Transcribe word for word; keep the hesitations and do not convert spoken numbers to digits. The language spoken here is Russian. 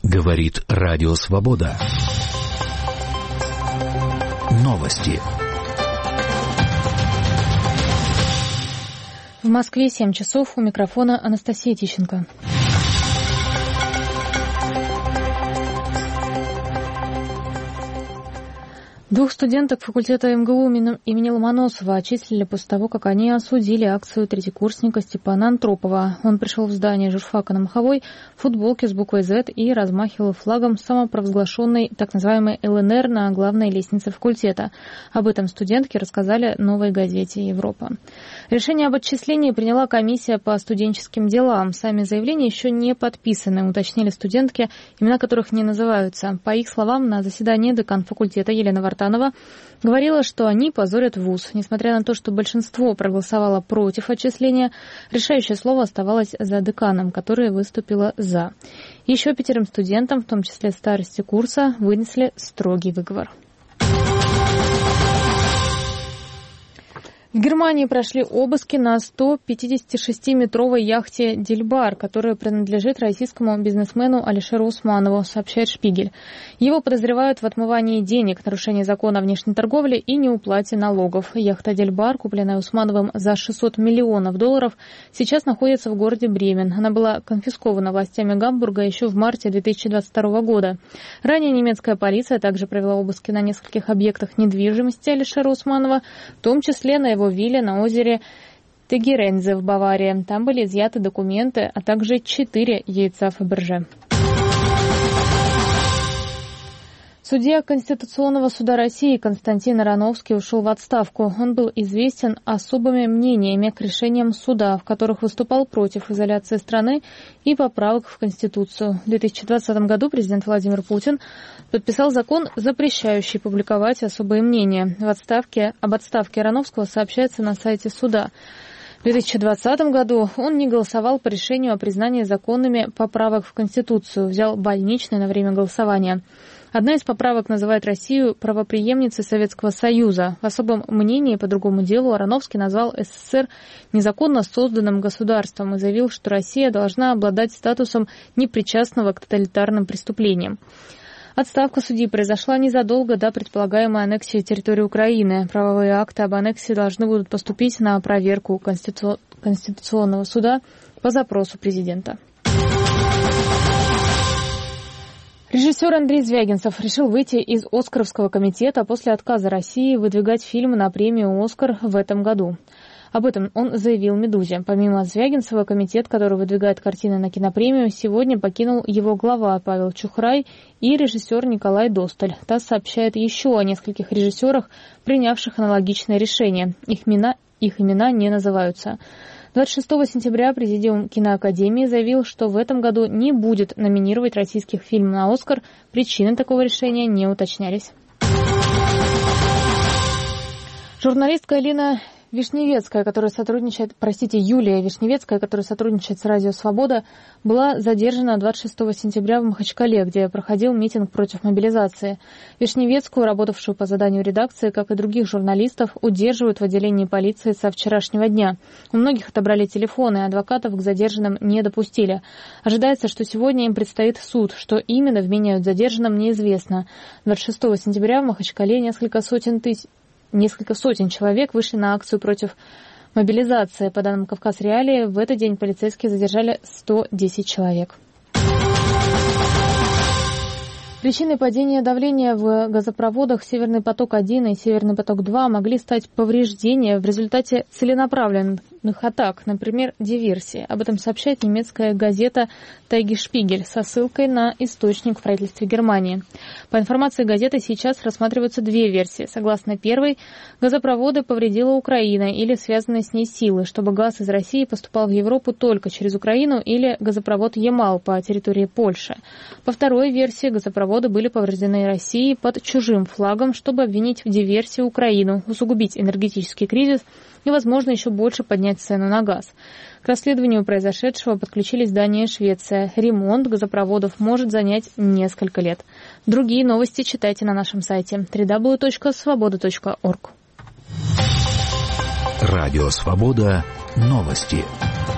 Говорит Радио Свобода. Новости. В Москве семь часов, у микрофона Анастасия Тищенко. Двух студенток факультета эм гэ у имени Ломоносова отчислили после того, как они осудили акцию третьекурсника Степана Антропова. Он пришел в здание журфака на Маховой в футболке с буквой «зет» и размахивал флагом самопровозглашенной так называемой эл эн эр на главной лестнице факультета. Об этом студентки рассказали «Новой газете Европа». Решение об отчислении приняла комиссия по студенческим делам. Сами заявления еще не подписаны, уточнили студентки, имена которых не называются. По их словам, на заседании декан факультета Елена Вартанова говорила, что они позорят вуз. Несмотря на то, что большинство проголосовало против отчисления, решающее слово оставалось за деканом, которая выступила «за». Еще пятерым студентам, в том числе старости курса, вынесли строгий выговор. В Германии прошли обыски на сто пятидесятишестиметровой яхте «Дильбар», которая принадлежит российскому бизнесмену Алишеру Усманову, сообщает «Шпигель». Его подозревают в отмывании денег, нарушении закона о внешней торговле и неуплате налогов. Яхта «Дильбар», купленная Усмановым за шестьсот миллионов долларов, сейчас находится в городе Бремен. Она была конфискована властями Гамбурга еще в марте две тысячи двадцать второго года. Ранее немецкая полиция также провела обыски на нескольких объектах недвижимости Алишера Усманова, в том числе на его вилле на озере Тегерензе в Баварии. Там были изъяты документы, а также четыре яйца Фаберже. Судья Конституционного суда России Константин Ароновский ушел в отставку. Он был известен особыми мнениями к решениям суда, в которых выступал против изоляции страны и поправок в Конституцию. В две тысячи двадцатом году президент Владимир Путин подписал закон, запрещающий публиковать особые мнения. В отставке, об отставке Ароновского сообщается на сайте суда. В две тысячи двадцатом году он не голосовал по решению о признании законными поправок в Конституцию, взял больничный на время голосования. Одна из поправок называет Россию правопреемницей Советского Союза. В особом мнении по другому делу Ароновский назвал эс эс эс эр незаконно созданным государством и заявил, что Россия должна обладать статусом непричастного к тоталитарным преступлениям. Отставка судьи произошла незадолго до предполагаемой аннексии территории Украины. Правовые акты об аннексии должны будут поступить на проверку Конститу... Конституционного суда по запросу президента. Режиссер Андрей Звягинцев решил выйти из Оскаровского комитета после отказа России выдвигать фильм на премию «Оскар» в этом году. Об этом он заявил «Медузе». Помимо Звягинцева, комитет, который выдвигает картины на кинопремию, сегодня покинул его глава Павел Чухрай и режиссер Николай Досталь. ТАСС сообщает еще о нескольких режиссерах, принявших аналогичное решение. Их имена, их имена не называются. двадцать шестого сентября Президиум киноакадемии заявил, что в этом году не будет номинировать российских фильмов на «Оскар». Причины такого решения не уточнялись. Журналистка Элина Вишневецкая, которая сотрудничает, простите, Юлия Вишневецкая, которая сотрудничает с Радио Свобода, была задержана двадцать шестого сентября в Махачкале, где проходил митинг против мобилизации. Вишневецкую, работавшую по заданию редакции, как и других журналистов, удерживают в отделении полиции со вчерашнего дня. У многих отобрали телефоны, адвокатов к задержанным не допустили. Ожидается, что сегодня им предстоит суд. Что именно вменяют задержанным, неизвестно. двадцать шестого сентября в Махачкале несколько сотен тысяч Несколько сотен человек вышли на акцию против мобилизации. По данным «Кавказ Реалии», в этот день полицейские задержали сто десять человек. Причиной падения давления в газопроводах «Северный поток-один» и «Северный поток-два» могли стать повреждения в результате целенаправленных атак, например, диверсии. Об этом сообщает немецкая газета «Тайгешпигель» со ссылкой на источник в правительстве Германии. По информации газеты, сейчас рассматриваются две версии. Согласно первой, газопроводы повредила Украина или связанные с ней силы, чтобы газ из России поступал в Европу только через Украину, или газопровод Ямал по территории Польши. По второй версии, газопроводы были повреждены Россией под чужим флагом, чтобы обвинить в диверсии Украину, усугубить энергетический кризис и, возможно, еще больше поднять цену на газ. К расследованию произошедшего подключились Дания и Швеция. Ремонт газопроводов может занять несколько лет. Другие новости читайте на нашем сайте дабл ю дабл ю дабл ю точка свобода точка орг. Радио Свобода. Новости.